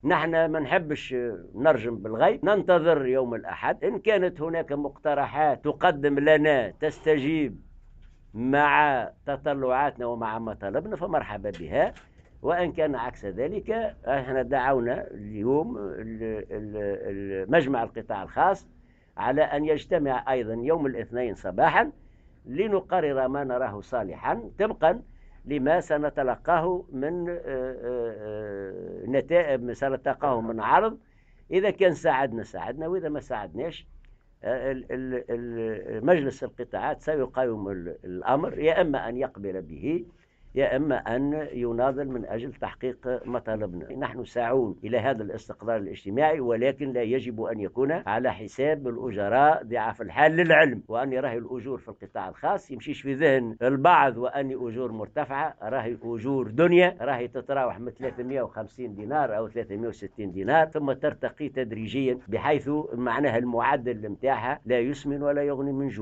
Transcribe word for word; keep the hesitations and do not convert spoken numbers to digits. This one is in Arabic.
نحن ما نحبش نرجم بالغيب، ننتظر يوم الأحد. إن كانت هناك مقترحات تقدم لنا تستجيب مع تطلعاتنا ومع مطالبنا فمرحبا بها، وإن كان عكس ذلك احنا دعونا اليوم مجمع القطاع الخاص على أن يجتمع أيضا يوم الاثنين صباحا لنقرر ما نراه صالحا طبقا لما سنتلقاه من نتائج سنتلقاه من عرض. إذا كان ساعدنا ساعدنا، وإذا ما ساعدناش مجلس القطاعات سيقاوم الأمر، يا إما أن يقبل به يا إما أن يناضل من أجل تحقيق مطالبنا. نحن ساعون إلى هذا الاستقرار الاجتماعي، ولكن لا يجب أن يكون على حساب الأجراء ضعاف الحال. للعلم وأن راهي الأجور في القطاع الخاص يمشيش في ذهن البعض وأني أجور مرتفعة، راهي أجور دنيا، راهي تتراوح من ثلاثمائة وخمسين دينار أو ثلاثمائة وستين دينار ثم ترتقي تدريجيا، بحيث معناها المعدل متاعها لا يسمن ولا يغني من جوع.